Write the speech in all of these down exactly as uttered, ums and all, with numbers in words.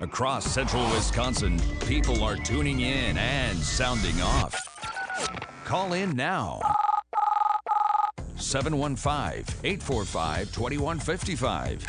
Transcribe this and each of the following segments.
Across central Wisconsin, people are tuning in and sounding off. Call in now. seven one five, eight four five, two one five five.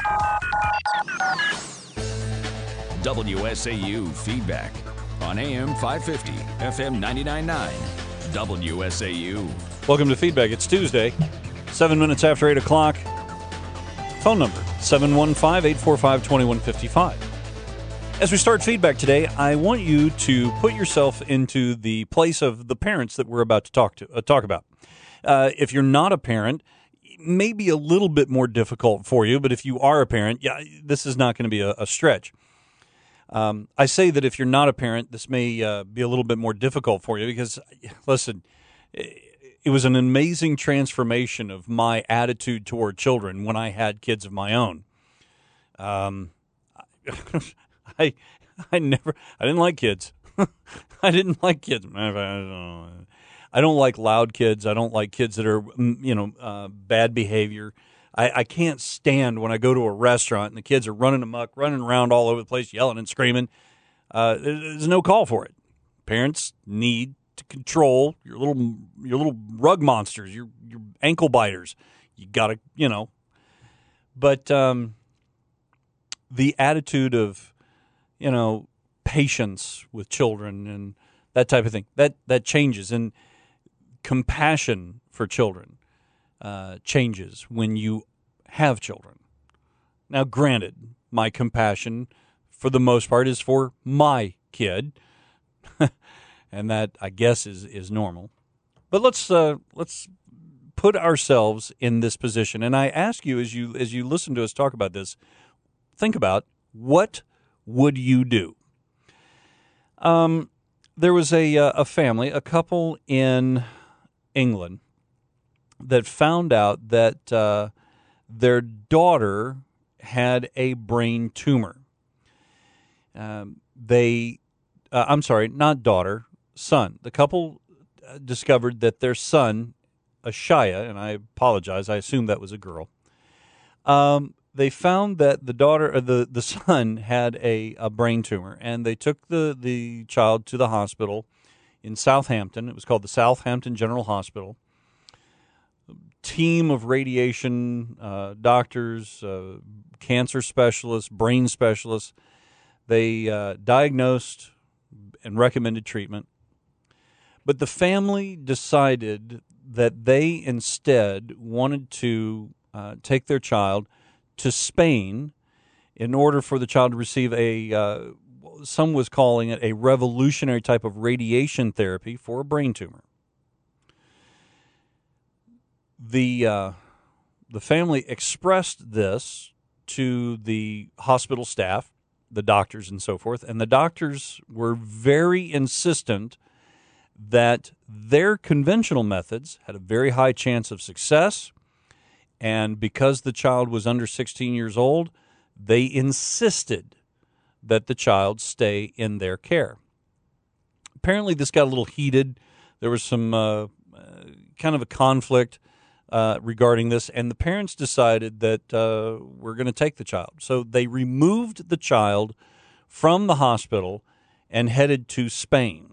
W S A U Feedback on A M five fifty, F M ninety-nine point nine. W S A U. Welcome to Feedback. It's Tuesday, seven minutes after eight o'clock. Phone number, seven one five, eight four five, two one five five. As we start Feedback today, I want you to put yourself into the place of the parents that we're about to talk to uh, talk about. Uh, if you're not a parent, it may be a little bit more difficult for you, but if you are a parent, yeah, this is not going to be a, a stretch. Um, I say that if you're not a parent, this may uh, be a little bit more difficult for you because, listen, it was an amazing transformation of my attitude toward children when I had kids of my own. Um, I I never I didn't like kids. I didn't like kids. I don't like loud kids. I don't like kids that are you know uh, bad behavior. I, I can't stand when I go to a restaurant and the kids are running amok, running around all over the place, yelling and screaming. Uh, there's no call for it. Parents need to control your little your little rug monsters, your your ankle biters. You gotta you know. But um, the attitude of you know, patience with children and that type of thing. That that changes, and compassion for children uh, changes when you have children. Now, granted, my compassion, for the most part, is for my kid, and that I guess is is normal. But let's uh, let's put ourselves in this position, and I ask you as you as you listen to us talk about this, think about what would you do? Um, there was a uh, a family, a couple in England that found out that uh, their daughter had a brain tumor. Um, they, uh, I'm sorry, not daughter, son. The couple discovered that their son, Ashaya, and I apologize, I assumed that was a girl. Um, They found that the daughter, or the, the son, had a, a brain tumor, and they took the, the child to the hospital in Southampton. It was called the Southampton General Hospital. Team of radiation uh, doctors, uh, cancer specialists, brain specialists. They uh, diagnosed and recommended treatment. But the family decided that they instead wanted to uh, take their child to Spain in order for the child to receive a, uh, some was calling it a revolutionary type of radiation therapy for a brain tumor. The, uh, the family expressed this to the hospital staff, the doctors and so forth, and the doctors were very insistent that their conventional methods had a very high chance of success. And because the child was under sixteen years old, they insisted that the child stay in their care. Apparently, this got a little heated. There was some uh, uh, kind of a conflict uh, regarding this, and the parents decided that uh, we're going to take the child. So they removed the child from the hospital and headed to Spain.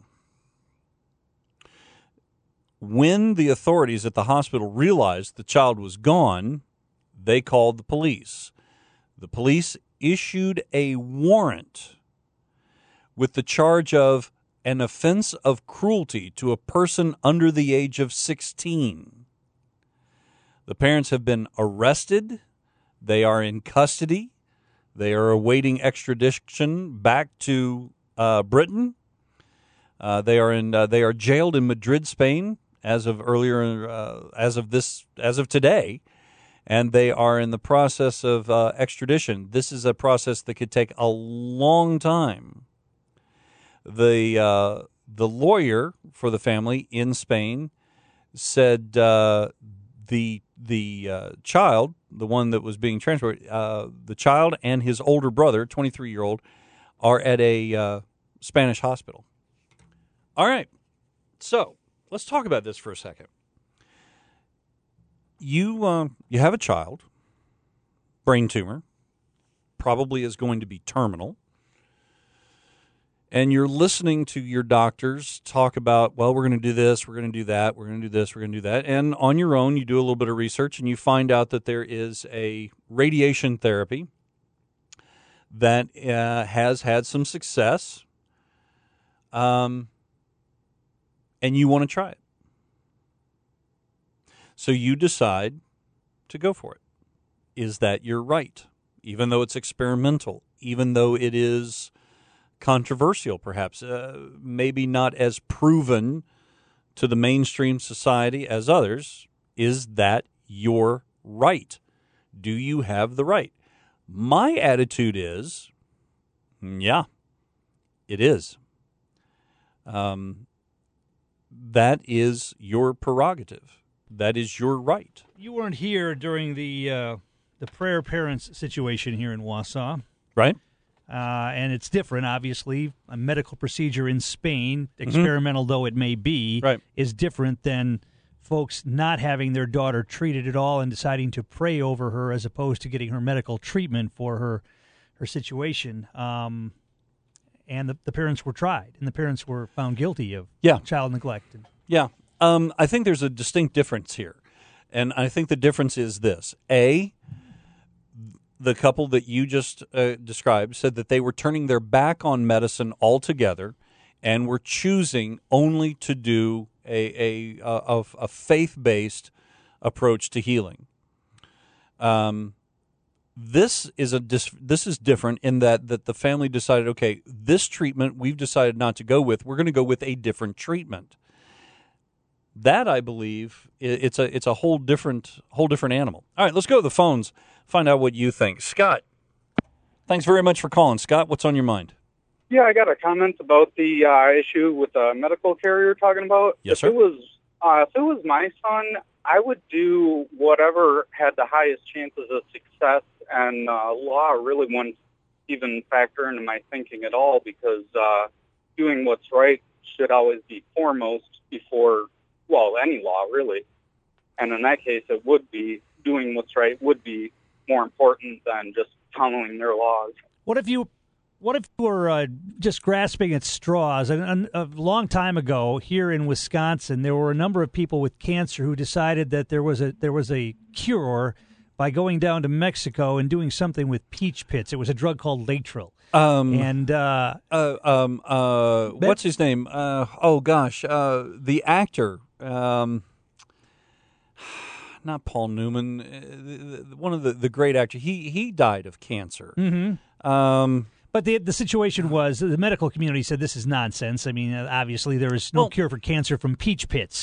When the authorities at the hospital realized the child was gone, they called the police. The police issued a warrant with the charge of an offense of cruelty to a person under the age of sixteen. The parents have been arrested. They are in custody. They are awaiting extradition back to uh, Britain. Uh, they are in. Uh, they are jailed in Madrid, Spain, as of earlier, uh, as of this, as of today, and they are in the process of uh, extradition. This is a process that could take a long time. The uh, the lawyer for the family in Spain said uh, the the uh, child, the one that was being transported, uh, the child and his older brother, twenty-three year old, are at a uh, Spanish hospital. All right, so let's talk about this for a second. You uh, you have a child, brain tumor, probably is going to be terminal. and you're listening to your doctors talk about, well, we're going to do this, we're going to do that, we're going to do this, we're going to do that. And on your own, you do a little bit of research and you find out that there is a radiation therapy that uh, has had some success, um, and you want to try it. So you decide to go for it. Is that your right? Even though it's experimental, even though it is controversial, perhaps, uh, maybe not as proven to the mainstream society as others, is that your right? Do you have the right? My attitude is, yeah, it is. Um, that is your prerogative. That is your right. You weren't here during the uh, the prayer parents situation here in Wausau. Right. Uh, and it's different, obviously. A medical procedure in Spain, experimental mm-hmm. though it may be, right. is different than folks not having their daughter treated at all and deciding to pray over her as opposed to getting her medical treatment for her her situation. Um, and the, the parents were tried, and the parents were found guilty of yeah. child neglect. Yeah. Um, I think there's a distinct difference here. And I think the difference is this. A, the couple that you just uh, described said that they were turning their back on medicine altogether and were choosing only to do a a, a, a faith-based approach to healing. Um, this is a dis- this is different in that that the family decided, okay, this treatment we've decided not to go with. We're going to go with a different treatment. That, I believe, it's a it's a whole different whole different animal. All right, let's go to the phones. Find out what you think. Scott, thanks very much for calling. Scott, what's on your mind? Yeah, I got a comment about the uh, issue with the medical care you're talking about. Yes, if sir. It was, uh, if it was my son, I would do whatever had the highest chances of success, and uh, law really wouldn't even factor into my thinking at all because uh, doing what's right should always be foremost before, well, any law, really. And in that case, it would be doing what's right would be more important than just following their laws. What if you, what if you were uh, just grasping at straws? A, a long time ago, here in Wisconsin, there were a number of people with cancer who decided that there was a there was a cure by going down to Mexico and doing something with peach pits. It was a drug called Laetrile. Um, and uh, uh, um, uh, what's his name? Uh, oh gosh, uh, the actor. Um, Not Paul Newman, uh, one of the, the great actors. He he died of cancer. Mm-hmm. Um, but the the situation was the medical community said this is nonsense. I mean, obviously there is no well, cure for cancer from peach pits.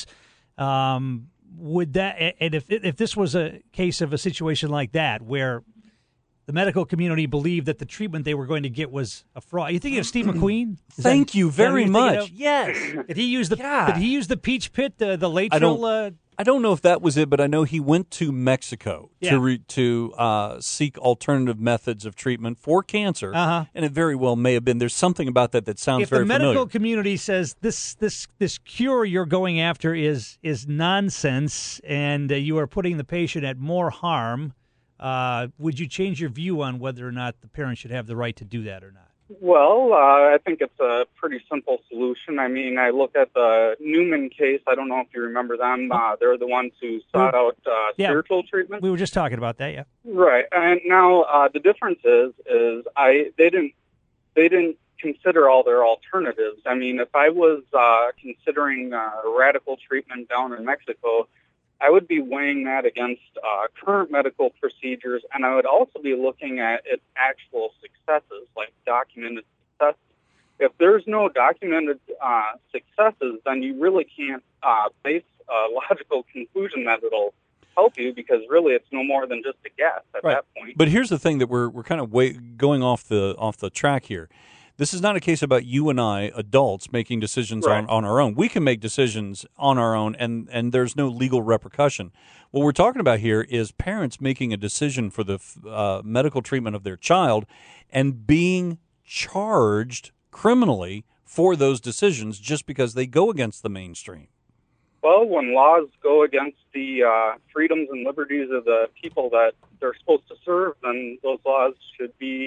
Um, would that and if if this was a case of a situation like that where the medical community believed that the treatment they were going to get was a fraud? You thinking of Steve McQueen? Is Thank that, you very much. Yes. Did he use the yeah. Did he use the peach pit? The the Laetrile? I don't, uh, I don't know if that was it, but I know he went to Mexico yeah. to re, to uh, seek alternative methods of treatment for cancer, uh-huh. and it very well may have been. There's something about that that sounds if very familiar. If the medical familiar. community says this this this cure you're going after is is nonsense and uh, you are putting the patient at more harm, uh, would you change your view on whether or not the parent should have the right to do that or not? Well, uh, I think it's a pretty simple solution. I mean, I look at the Newman case. I don't know if you remember them. Uh, they're the ones who sought out uh, yeah. spiritual treatment. We were just talking about that, yeah. Right. And now uh, the difference is, is I they didn't they didn't consider all their alternatives. I mean, if I was uh, considering uh, radical treatment down in Mexico, I would be weighing that against uh, current medical procedures, and I would also be looking at its actual successes, like documented successes. If there's no documented uh, successes, then you really can't uh, base a logical conclusion that it'll help you, because really it's no more than just a guess at right. that point. But here's the thing that we're we're kind of way, going off the off the track here. This is not a case about you and I, adults, making decisions right. on, on our own. We can make decisions on our own, and, and there's no legal repercussion. What we're talking about here is parents making a decision for the uh, medical treatment of their child and being charged criminally for those decisions just because they go against the mainstream. Well, when laws go against the uh, freedoms and liberties of the people that they're supposed to serve, then those laws should be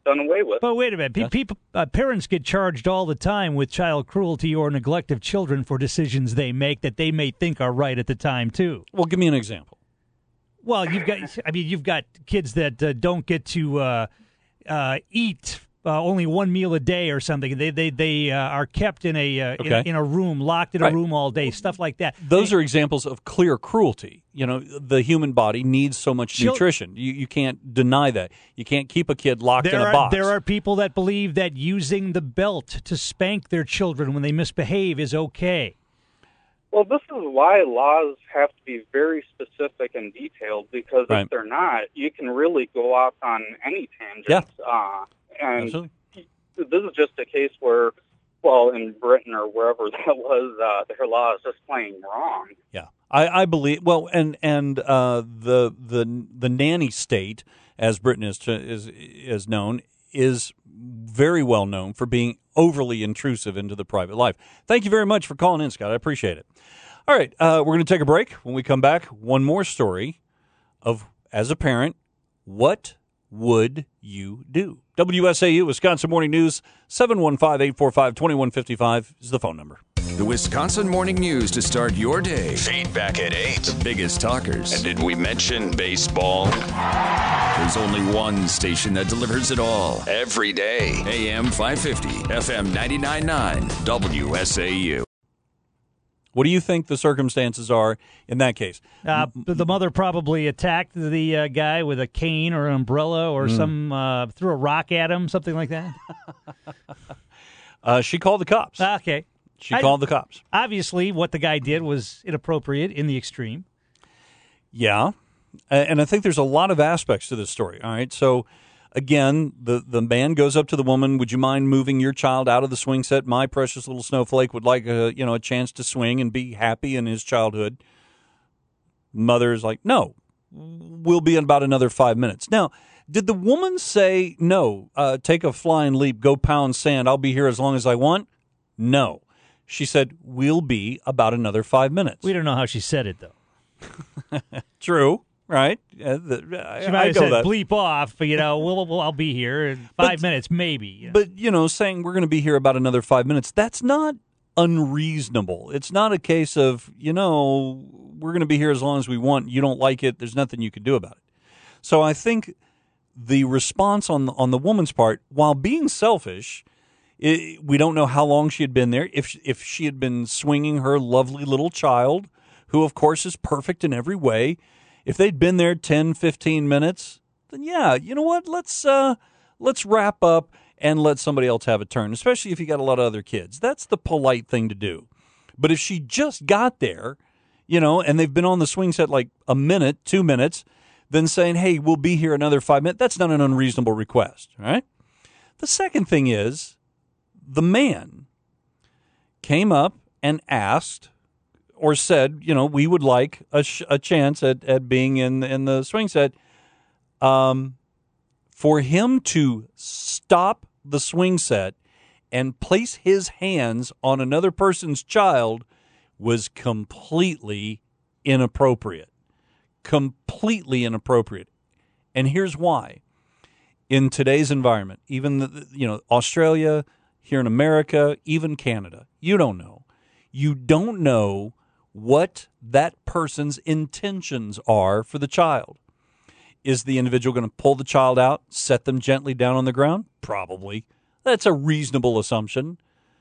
done away with. But wait a minute. Pe- people, uh, parents get charged all the time with child cruelty or neglect of children for decisions they make that they may think are right at the time, too. Well, give me an example. Well, you've got, I mean, you've got kids that uh, don't get to uh, uh, eat uh, only one meal a day or something. They they they uh, are kept in a, uh, Okay. in a in a room, locked in a Right. room all day, stuff like that. Those They- are examples of clear cruelty. You know, the human body needs so much Chil- nutrition. You you can't deny that. You can't keep a kid locked There in a are box. there are people that believe that using the belt to spank their children when they misbehave is okay. Well, this is why laws have to be very specific and detailed, because Right. if they're not, you can really go off on any tangent. Yeah. Uh, and Absolutely. this is just a case where, well, in Britain or wherever that was, uh, their law is just plain wrong. Yeah, I, I believe. Well, and and uh, the the the nanny state, as Britain is to, is is known, is very well known for being overly intrusive into the private life. Thank you very much for calling in, Scott. I appreciate it. All right, uh, we're going to take a break. When we come back, one more story of, as a parent, what would you do? W S A U, Wisconsin Morning News, seven one five, eight four five, two one five five is the phone number. The Wisconsin Morning News to start your day. Feedback at eight. The biggest talkers. And did we mention baseball? There's only one station that delivers it all. Every day. A M five fifty, F M ninety-nine point nine, W S A U. What do you think the circumstances are in that case? Uh, the mother probably attacked the uh, guy with a cane or an umbrella or Mm. some uh, threw a rock at him, something like that. Uh, she called the cops. Okay. She I- called the cops. Obviously, what the guy did was inappropriate in the extreme. Yeah. A- And I think there's a lot of aspects to this story. All right. So, again, the, the man goes up to the woman. Would you mind moving your child out of the swing set? My precious little snowflake would like a, you know, a chance to swing and be happy in his childhood. Mother's like, no, we'll be in about another five minutes. Now, did the woman say, no, uh, take a flying leap, go pound sand, I'll be here as long as I want? No. She said, we'll be about another five minutes. We don't know how she said it, though. True, right? Uh, the, I, She I might have go said, that. bleep off, you know, we'll, we'll, I'll be here in five minutes, maybe. you know. But, you know, saying we're going to be here about another five minutes, that's not unreasonable. It's not a case of, you know, we're going to be here as long as we want. You don't like it. There's nothing you can do about it. So I think the response on on the woman's part, while being selfish, it, we don't know how long she had been there. If if she had been swinging her lovely little child, who of course is perfect in every way, if they'd been there ten, fifteen minutes, then yeah, you know what? Let's uh, let's wrap up and let somebody else have a turn, especially if you got a lot of other kids. That's the polite thing to do. But if she just got there, you know, and they've been on the swing set like a minute, two minutes, then saying, hey, we'll be here another five minutes, that's not an unreasonable request, all right? The second thing is the man came up and asked or said, you know, we would like a, sh- a chance at, at being in, in the swing set. Um, for him to stop the swing set and place his hands on another person's child was completely inappropriate. Completely inappropriate. And here's why. In today's environment, even, the, you know, Australia, here in America, even Canada, you don't know. You don't know what that person's intentions are for the child. Is the individual going to pull the child out, set them gently down on the ground? Probably. That's a reasonable assumption.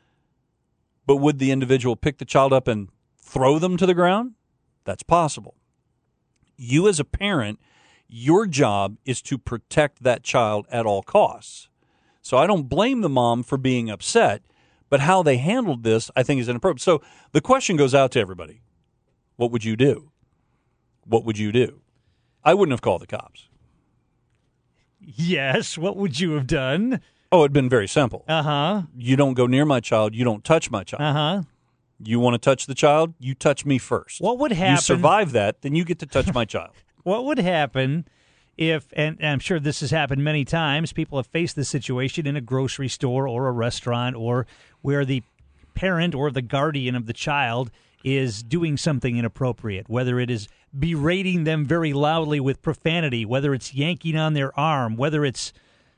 But would the individual pick the child up and throw them to the ground? That's possible. You as a parent, your job is to protect that child at all costs. So I don't blame the mom for being upset, but how they handled this, I think, is inappropriate. So the question goes out to everybody. What would you do? What would you do? I wouldn't have called the cops. Yes, what would you have done? Oh, it'd been very simple. Uh-huh. You don't go near my child. You don't touch my child. Uh-huh. You want to touch the child? You touch me first. What would happen? You survive that, then you get to touch my child. What would happen if, and, and I'm sure this has happened many times, people have faced this situation in a grocery store or a restaurant or where the parent or the guardian of the child is doing something inappropriate, whether it is berating them very loudly with profanity, whether it's yanking on their arm, whether it's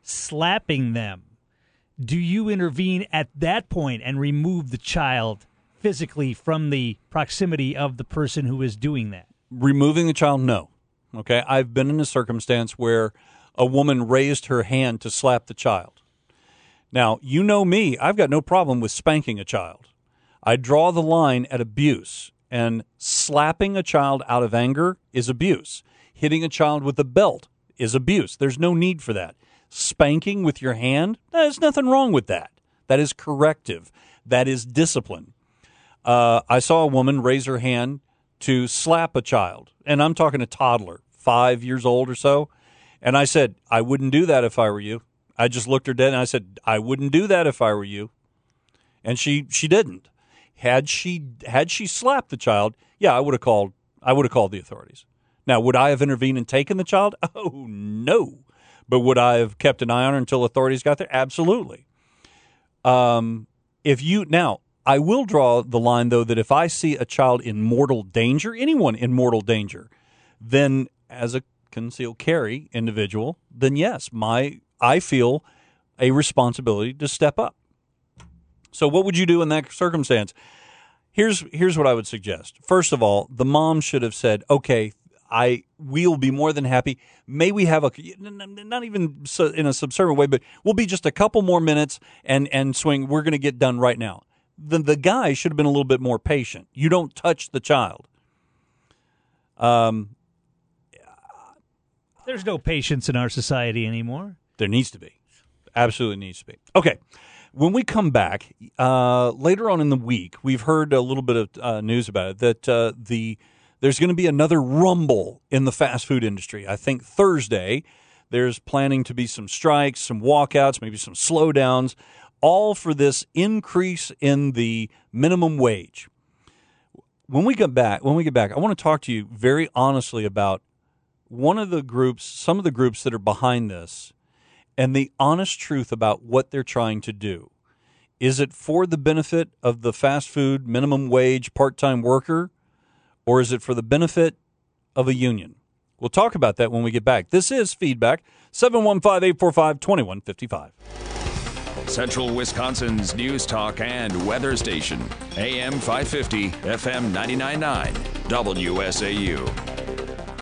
slapping them, do you intervene at that point and remove the child physically from the proximity of the person who is doing that? Removing the child, no. Okay, I've been in a circumstance where a woman raised her hand to slap the child. Now, you know me, I've got no problem with spanking a child. I draw the line at abuse, and slapping a child out of anger is abuse. Hitting a child with a belt is abuse. There's no need for that. Spanking with your hand, there's nothing wrong with that. That is corrective. That is discipline. Uh, I saw a woman raise her hand to slap a child, and I'm talking a toddler, five years old or so, and I said, I wouldn't do that if I were you. I just looked her dead, and I said, I wouldn't do that if I were you. And she she didn't. Had she had she slapped the child, yeah, I would have called I would have called the authorities. Now, would I have intervened and taken the child? Oh, no. But would I have kept an eye on her until authorities got there? Absolutely. Um, if you now, I will draw the line, though, that if I see a child in mortal danger, anyone in mortal danger, then as a concealed carry individual, then yes, my I feel a responsibility to step up. So what would you do in that circumstance? Here's here's what I would suggest. First of all, the mom should have said, okay, I we'll be more than happy. May we have a, not even in a subservient way, but we'll be just a couple more minutes and, and swing. We're going to get done right now. The, the guy should have been a little bit more patient. You don't touch the child. Um, There's no patience in our society anymore. There needs to be. Absolutely needs to be. Okay. When we come back, uh, later on in the week, we've heard a little bit of uh, news about it, that uh, the there's going to be another rumble in the fast food industry. I think Thursday there's planning to be some strikes, some walkouts, maybe some slowdowns, all for this increase in the minimum wage. When we get back, when we get back, I want to talk to you very honestly about one of the groups, some of the groups that are behind this, and the honest truth about what they're trying to do. Is it for the benefit of the fast food minimum wage part-time worker, or is it for the benefit of a union? We'll talk about that when we get back. This is Feedback, seven one five, eight four five, two one five five. Central Wisconsin's news talk and weather station, A M five fifty, F M ninety-nine point nine, W S A U.